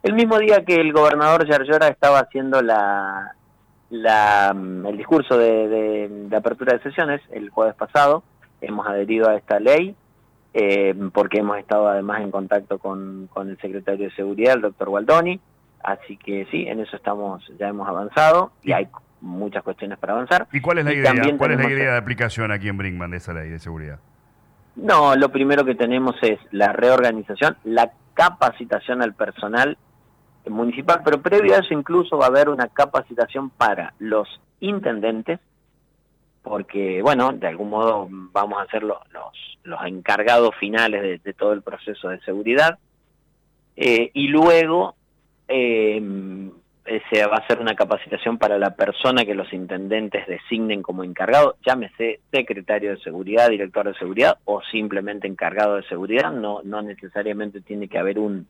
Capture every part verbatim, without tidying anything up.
El mismo día que el gobernador Yarlora estaba haciendo la, la el discurso de, de, de apertura de sesiones, el jueves pasado, hemos adherido a esta ley, eh, porque hemos estado además en contacto con, con el secretario de Seguridad, el doctor Gualdoni, así que sí, en eso estamos, ya hemos avanzado y hay muchas cuestiones para avanzar. ¿Y cuál es la y idea? ¿Cuál es la idea que... de aplicación aquí en Brinkman de esa ley de seguridad? No, lo primero que tenemos es la reorganización, la capacitación al personal municipal, pero previo a eso incluso va a haber una capacitación para los intendentes, porque, bueno, de algún modo vamos a ser los, los, los encargados finales de, de todo el proceso de seguridad, eh, y luego eh, se va a hacer una capacitación para la persona que los intendentes designen como encargado, llámese secretario de seguridad, director de seguridad o simplemente encargado de seguridad, no, no necesariamente tiene que haber un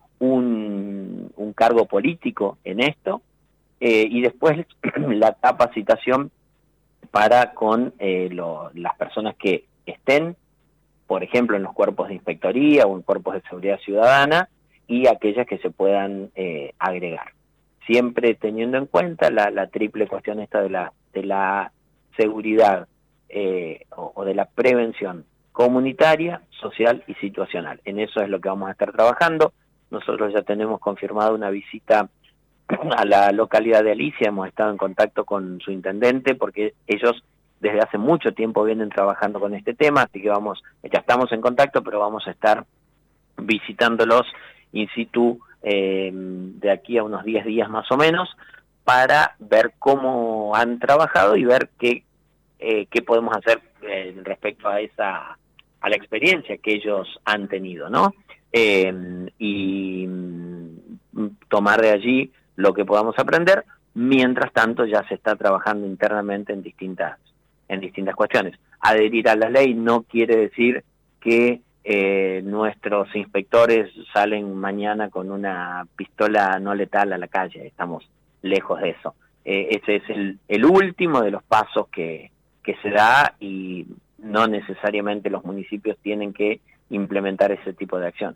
Un, un cargo político en esto, eh, y después la capacitación para con eh, lo, las personas que estén, por ejemplo, en los cuerpos de inspectoría o en cuerpos de seguridad ciudadana, y aquellas que se puedan eh, agregar. Siempre teniendo en cuenta la, la triple cuestión esta de la, de la seguridad eh, o, o de la prevención comunitaria, social y situacional. En eso es lo que vamos a estar trabajando. Nosotros ya tenemos confirmado una visita a la localidad de Alicia, hemos estado en contacto con su intendente porque ellos desde hace mucho tiempo vienen trabajando con este tema, así que vamos, ya estamos en contacto, pero vamos a estar visitándolos in situ eh, de aquí a unos diez días más o menos para ver cómo han trabajado y ver qué, eh, qué podemos hacer eh, respecto a esa a la experiencia que ellos han tenido, ¿no? Eh, y tomar de allí lo que podamos aprender. Mientras tanto ya se está trabajando internamente en distintas en distintas cuestiones. Adherir a la ley no quiere decir que eh, nuestros inspectores salen mañana con una pistola no letal a la calle, estamos lejos de eso. Eh, ese es el, el último de los pasos que, que se da y no necesariamente los municipios tienen que implementar ese tipo de acción.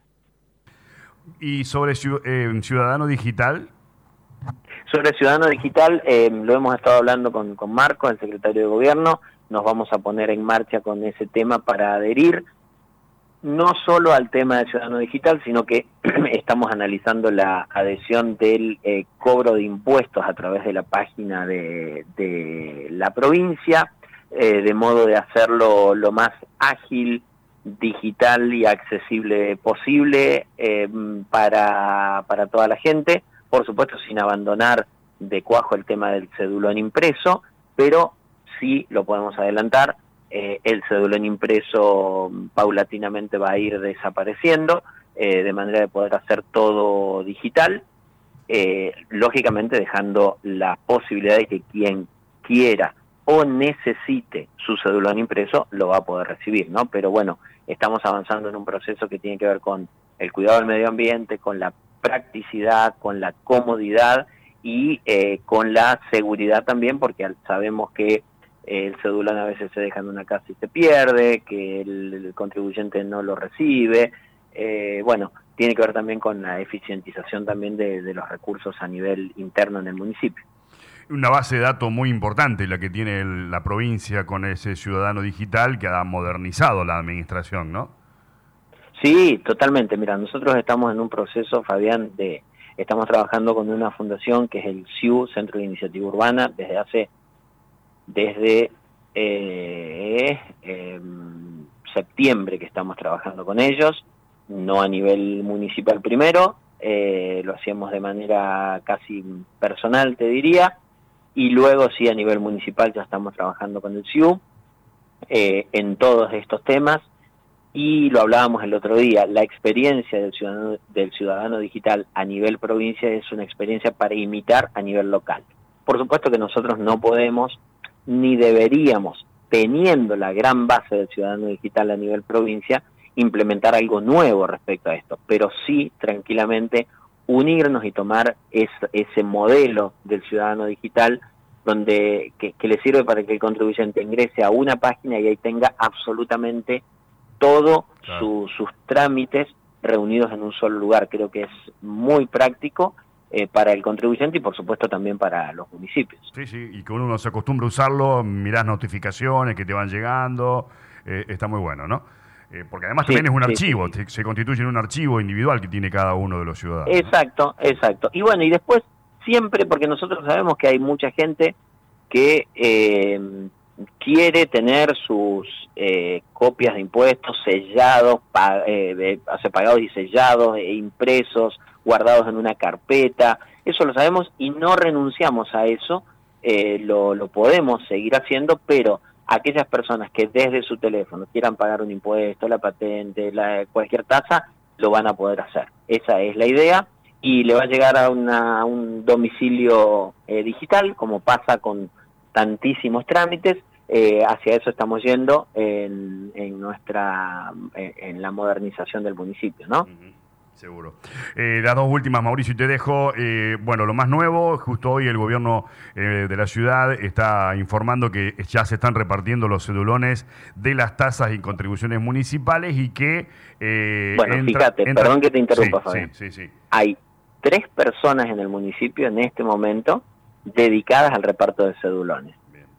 ¿Y sobre eh, Ciudadano Digital? Sobre Ciudadano Digital, eh, lo hemos estado hablando con, con Marco, el secretario de Gobierno, nos vamos a poner en marcha con ese tema para adherir, no solo al tema de Ciudadano Digital, sino que estamos analizando la adhesión del eh, cobro de impuestos a través de la página de, de la provincia, eh, de modo de hacerlo lo más ágil, digital y accesible posible eh, para, para toda la gente, por supuesto sin abandonar de cuajo el tema del cedulón impreso, pero sí lo podemos adelantar, eh, el cedulón impreso paulatinamente va a ir desapareciendo, eh, de manera de poder hacer todo digital, eh, lógicamente dejando la posibilidad de que quien quiera o necesite su cedulón impreso lo va a poder recibir, ¿no? Pero bueno, estamos avanzando en un proceso que tiene que ver con el cuidado del medio ambiente, con la practicidad, con la comodidad y eh, con la seguridad también, porque sabemos que eh, el cedulón a veces se deja en una casa y se pierde, que el, el contribuyente no lo recibe, eh, bueno, tiene que ver también con la eficientización también de, de los recursos a nivel interno en el municipio. Una base de datos muy importante la que tiene el, la provincia con ese Ciudadano Digital que ha modernizado la administración, ¿no? Sí, totalmente. Mira, nosotros estamos en un proceso, Fabián, de estamos trabajando con una fundación que es el C I U, Centro de Iniciativa Urbana, desde hace, desde eh, eh, septiembre que estamos trabajando con ellos, no a nivel municipal primero, eh, lo hacíamos de manera casi personal, te diría, y luego sí a nivel municipal ya estamos trabajando con el C I U eh, en todos estos temas. Y lo hablábamos el otro día, la experiencia del ciudadano, del ciudadano digital a nivel provincia es una experiencia para imitar a nivel local. Por supuesto que nosotros no podemos ni deberíamos, teniendo la gran base del ciudadano digital a nivel provincia, implementar algo nuevo respecto a esto, pero sí tranquilamente unirnos y tomar es, ese modelo del ciudadano digital donde que, que le sirve para que el contribuyente ingrese a una página y ahí tenga absolutamente todo claro. su, sus trámites reunidos en un solo lugar. Creo que es muy práctico eh, para el contribuyente y por supuesto también para los municipios. Sí, sí, y que uno se acostumbra a usarlo, mirás notificaciones que te van llegando, eh, está muy bueno, ¿no? Eh, porque además Sí, también es un sí, archivo, sí, sí. te, se constituye en un archivo individual que tiene cada uno de los ciudadanos. Exacto, exacto. Y bueno, y después siempre, porque nosotros sabemos que hay mucha gente que eh, quiere tener sus eh, copias de impuestos sellados, pa, eh, de, o sea, pagados y sellados, e impresos, guardados en una carpeta. Eso lo sabemos y no renunciamos a eso, eh, lo, lo podemos seguir haciendo, pero aquellas personas que desde su teléfono quieran pagar un impuesto, la patente, la, cualquier tasa, lo van a poder hacer. Esa es la idea y le va a llegar a, una, a un domicilio eh, digital, como pasa con tantísimos trámites. Eh, hacia eso estamos yendo en, en nuestra en, en la modernización del municipio, ¿no? Uh-huh. Seguro. Eh, las dos últimas, Mauricio, y te dejo. Eh, bueno, lo más nuevo, justo hoy el gobierno eh, de la ciudad está informando que ya se están repartiendo los cedulones de las tasas y contribuciones municipales y que... Eh, bueno, entra, fíjate, entra... perdón que te interrumpa, sí, Fabián. Sí, sí, sí. Hay tres personas en el municipio en este momento dedicadas al reparto de cedulones.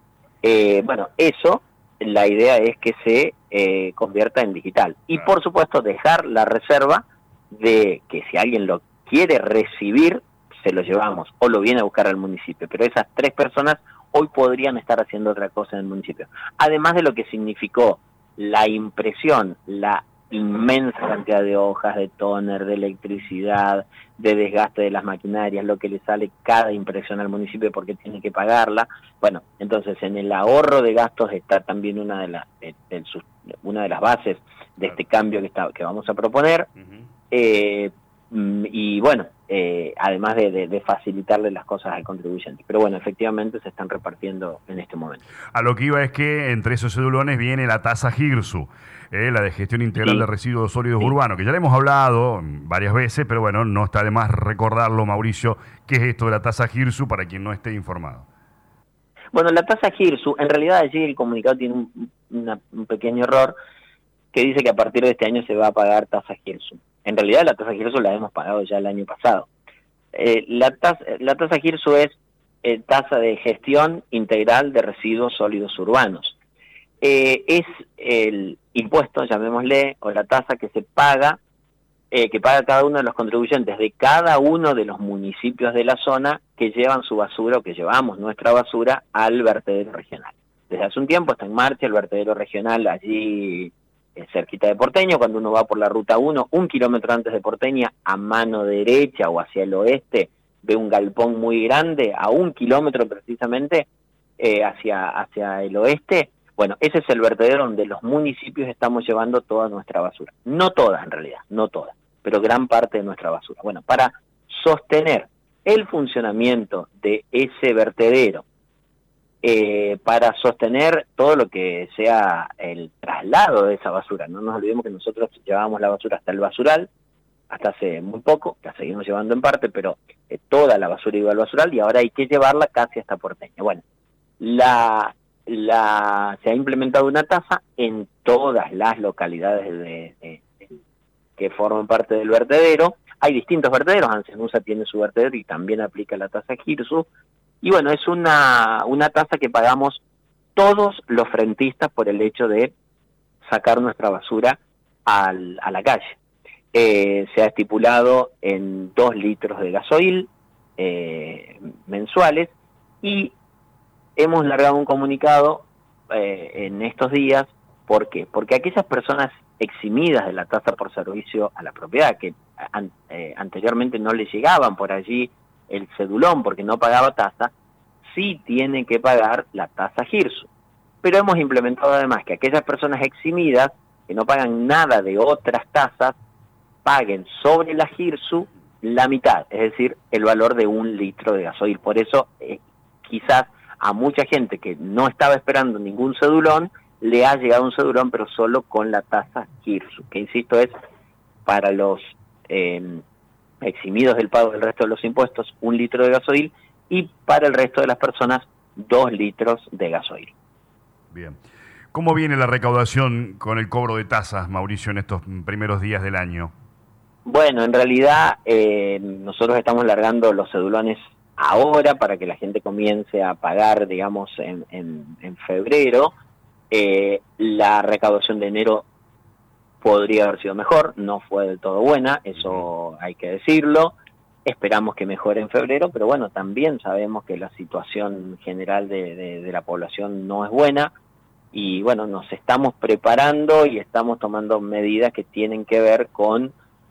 Eh, bueno, eso, la idea es que se eh, convierta en digital. Y Claro. por supuesto dejar la reserva de que si alguien lo quiere recibir, se lo llevamos o lo viene a buscar al municipio. Pero esas tres personas hoy podrían estar haciendo otra cosa en el municipio. Además de lo que significó la impresión, la inmensa cantidad de hojas, de tóner, de electricidad, de desgaste de las maquinarias, lo que le sale cada impresión al municipio porque tiene que pagarla. Bueno, entonces en el ahorro de gastos está también una de las de, de, una de las bases de este cambio que está que vamos a proponer. Uh-huh. eh, y bueno, eh, además de, de, de facilitarle las cosas al contribuyente. Pero bueno, efectivamente se están repartiendo en este momento. A lo que iba es que entre esos cedulones viene la tasa GIRSU, eh, la de Gestión Integral sí. de Residuos Sólidos sí. Urbanos, que ya le hemos hablado varias veces, pero bueno, no está de más recordarlo, Mauricio, qué es esto de la tasa GIRSU para quien no esté informado. Bueno, la tasa GIRSU, en realidad allí el comunicado tiene un, una, un pequeño error que dice que a partir de este año se va a pagar tasa GIRSU. En realidad la tasa GIRSU la hemos pagado ya el año pasado. Eh, la, tasa, la tasa GIRSU es eh, tasa de gestión integral de residuos sólidos urbanos. Eh, es el impuesto, llamémosle, o la tasa que se paga, eh, que paga cada uno de los contribuyentes de cada uno de los municipios de la zona que llevan su basura o que llevamos nuestra basura al vertedero regional. Desde hace un tiempo está en marcha el vertedero regional allí cerquita de Porteño. Cuando uno va por la ruta uno, un kilómetro antes de Porteña, a mano derecha o hacia el oeste, ve un galpón muy grande, a un kilómetro precisamente, eh, hacia, hacia el oeste. Bueno, ese es el vertedero donde los municipios estamos llevando toda nuestra basura. No toda, en realidad, no toda, pero gran parte de nuestra basura. Bueno, para sostener el funcionamiento de ese vertedero, Eh, para sostener todo lo que sea el traslado de esa basura. No nos olvidemos que nosotros llevábamos la basura hasta el basural, hasta hace muy poco, la seguimos llevando en parte, pero eh, toda la basura iba al basural y ahora hay que llevarla casi hasta Porteña. Bueno, la, la, se ha implementado una tasa en todas las localidades de, de, de, que forman parte del vertedero. Hay distintos vertederos, Ancenusa tiene su vertedero y también aplica la tasa GIRSU. Y bueno, es una, una tasa que pagamos todos los frentistas por el hecho de sacar nuestra basura al, a la calle. Eh, se ha estipulado en dos litros de gasoil eh, mensuales y hemos largado un comunicado eh, en estos días. ¿Por qué? Porque aquellas personas eximidas de la tasa por servicio a la propiedad, que an, eh, anteriormente no les llegaban por allí el cedulón porque no pagaba tasa, sí tienen que pagar la tasa GIRSU. Pero hemos implementado además que aquellas personas eximidas que no pagan nada de otras tasas, paguen sobre la GIRSU la mitad, es decir, el valor de un litro de gasoil. Por eso eh, quizás a mucha gente que no estaba esperando ningún cedulón, le ha llegado un cedulón, pero solo con la tasa GIRSU, que insisto es para los eh, eximidos del pago del resto de los impuestos, un litro de gasoil, y para el resto de las personas, dos litros de gasoil. Bien. ¿Cómo viene la recaudación con el cobro de tasas, Mauricio, en estos primeros días del año? Bueno, en realidad eh, nosotros estamos largando los cedulones ahora para que la gente comience a pagar, digamos, en, en, en febrero. Eh, la recaudación de enero podría haber sido mejor, no fue del todo buena, eso hay que decirlo. Esperamos que mejore en febrero, pero bueno, también sabemos que la situación general de, de, de la población no es buena y bueno, nos estamos preparando y estamos tomando medidas que tienen que ver con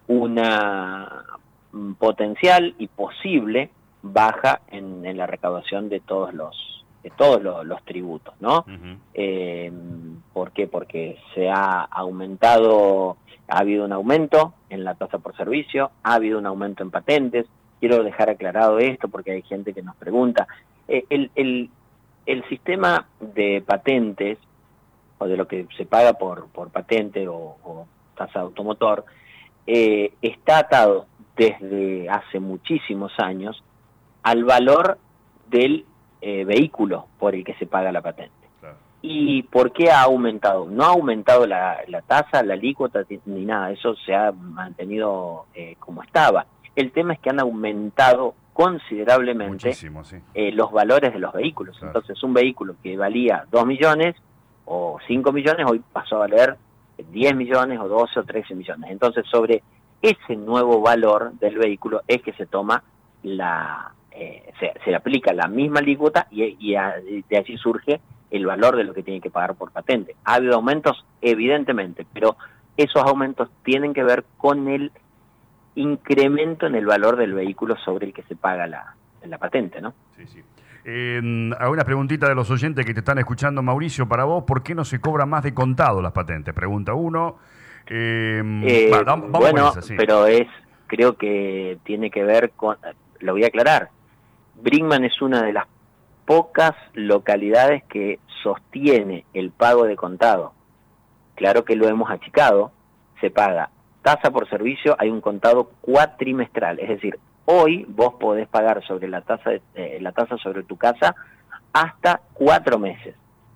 una potencial y posible baja en, en la recaudación de todos los de todos los, los tributos, ¿no? Uh-huh. Eh, ¿Por qué? Porque se ha aumentado, ha habido un aumento en la tasa por servicio, ha habido un aumento en patentes. Quiero dejar aclarado esto porque hay gente que nos pregunta. Eh, el, el, el sistema de patentes, o de lo que se paga por, por patente o, o tasa automotor, eh, está atado desde hace muchísimos años al valor del eh, vehículo por el que se paga la patente. Claro. ¿Y por qué ha aumentado? No ha aumentado la, la tasa, la alícuota, ni nada, eso se ha mantenido eh, como estaba. El tema es que han aumentado considerablemente sí. eh, los valores de los vehículos. Claro. Entonces, un vehículo que valía dos millones o cinco millones, hoy pasó a valer diez millones o doce o trece millones. Entonces, sobre ese nuevo valor del vehículo es que se toma la... Eh, se, se le aplica la misma alícuota y, y a, de allí surge el valor de lo que tiene que pagar por patente. Ha habido aumentos, evidentemente, pero esos aumentos tienen que ver con el incremento en el valor del vehículo sobre el que se paga la, la patente, ¿no? Sí, sí. Eh, hay una preguntita de los oyentes que te están escuchando, Mauricio, para vos, ¿por qué no se cobra más de contado las patentes? Pregunta uno. Eh, eh, va, vamos bueno, esa, sí. Pero es, creo que tiene que ver con, lo voy a aclarar, Brinkman es una de las pocas localidades que sostiene el pago de contado. Claro que lo hemos achicado, se paga tasa por servicio, hay un contado cuatrimestral, es decir, hoy vos podés pagar sobre la tasa, de, eh, la tasa sobre tu casa hasta cuatro meses.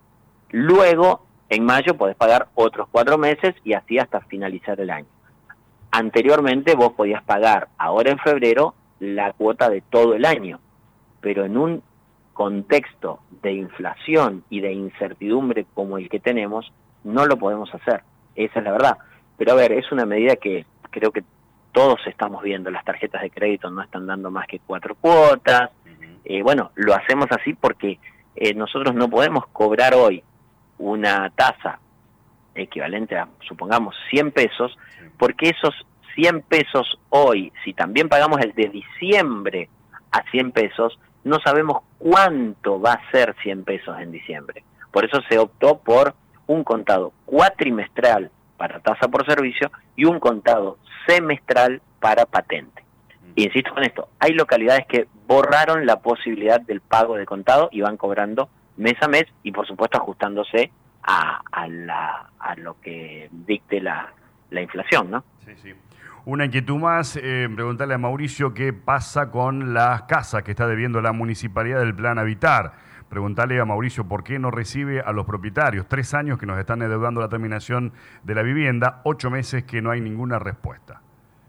Luego, en mayo podés pagar otros cuatro meses y así hasta finalizar el año. Anteriormente vos podías pagar, ahora en febrero, la cuota de todo el año, pero en un contexto de inflación y de incertidumbre como el que tenemos, no lo podemos hacer. Esa es la verdad. Pero a ver, es una medida que creo que todos estamos viendo. Las tarjetas de crédito no están dando más que cuatro cuotas. Uh-huh. Eh, bueno, lo hacemos así porque eh, nosotros no podemos cobrar hoy una tasa equivalente a, supongamos, cien pesos, porque esos cien pesos hoy, si también pagamos el de diciembre a cien pesos, no sabemos cuánto va a ser cien pesos en diciembre. Por eso se optó por un contado cuatrimestral para tasa por servicio y un contado semestral para patente. Y insisto con esto, hay localidades que borraron la posibilidad del pago de contado y van cobrando mes a mes y por supuesto ajustándose a, a, la, a lo que dicte la, la inflación, ¿no? Sí, sí. Una inquietud más, eh, preguntarle a Mauricio qué pasa con las casas que está debiendo la municipalidad del Plan Habitar. Preguntarle a Mauricio por qué no recibe a los propietarios. Tres años que nos están endeudando la terminación de la vivienda, ocho meses que no hay ninguna respuesta.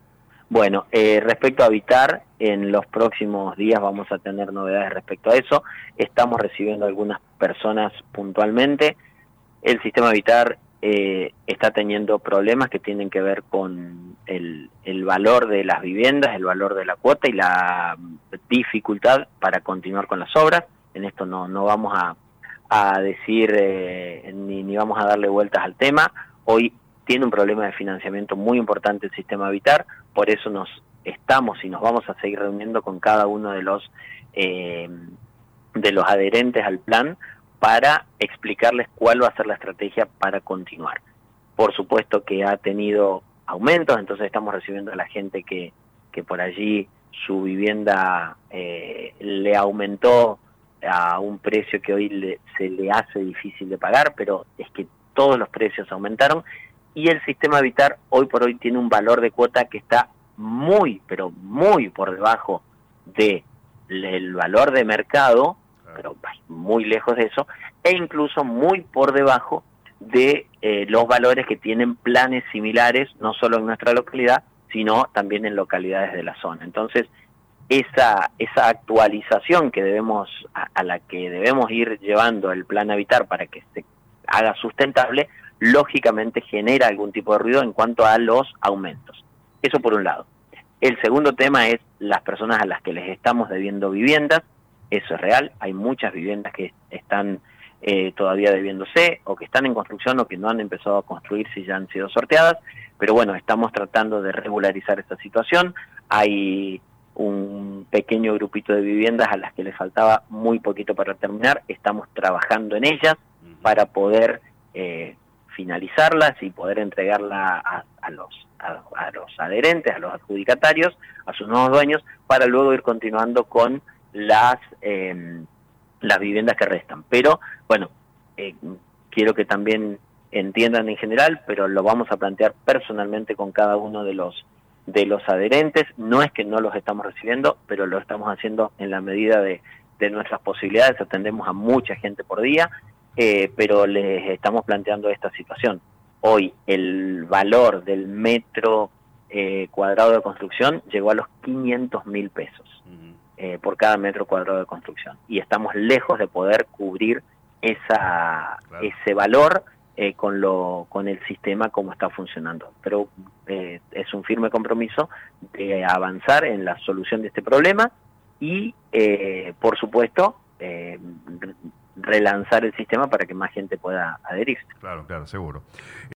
Bueno, eh, respecto a Habitar, en los próximos días vamos a tener novedades respecto a eso. Estamos recibiendo algunas personas puntualmente. El sistema Habitar eh, está teniendo problemas que tienen que ver con el, el valor de las viviendas, el valor de la cuota y la dificultad para continuar con las obras. En esto no, no vamos a, a decir eh, ni, ni vamos a darle vueltas al tema. Hoy tiene un problema de financiamiento muy importante el sistema Habitar, por eso nos estamos y nos vamos a seguir reuniendo con cada uno de los eh, de los adherentes al plan para explicarles cuál va a ser la estrategia para continuar. Por supuesto que ha tenido aumentos, entonces estamos recibiendo a la gente que, que por allí su vivienda eh, le aumentó a un precio que hoy le, se le hace difícil de pagar, pero es que todos los precios aumentaron y el sistema Habitar hoy por hoy tiene un valor de cuota que está muy, pero muy por debajo del valor de mercado, pero muy lejos de eso, e incluso muy por debajo de eh, los valores que tienen planes similares, no solo en nuestra localidad, sino también en localidades de la zona. Entonces, esa, esa actualización que debemos, a, a la que debemos ir llevando el plan Habitar para que se haga sustentable, lógicamente genera algún tipo de ruido en cuanto a los aumentos. Eso por un lado. El segundo tema es las personas a las que les estamos debiendo viviendas. Eso es real, hay muchas viviendas que están eh, todavía debiéndose, o que están en construcción, o que no han empezado a construirse y ya han sido sorteadas, pero bueno, estamos tratando de regularizar esta situación. Hay un pequeño grupito de viviendas a las que les faltaba muy poquito para terminar, estamos trabajando en ellas para poder eh, finalizarlas y poder entregarla a, a los a, a los adherentes, a los adjudicatarios, a sus nuevos dueños, para luego ir continuando con las eh, las viviendas que restan. Pero bueno, eh, quiero que también entiendan en general, pero lo vamos a plantear personalmente con cada uno de los de los adherentes. No es que no los estamos recibiendo, pero lo estamos haciendo en la medida de, de nuestras posibilidades. Atendemos a mucha gente por día, eh, pero les estamos planteando esta situación. Hoy el valor del metro eh, cuadrado de construcción llegó a los quinientos mil pesos uh-huh. eh, por cada metro cuadrado de construcción, y estamos lejos de poder cubrir esa claro. ese valor eh, con lo con el sistema como está funcionando. Pero eh, es un firme compromiso de avanzar en la solución de este problema y, eh, por supuesto, eh, relanzar el sistema para que más gente pueda adherirse. Claro, claro, seguro.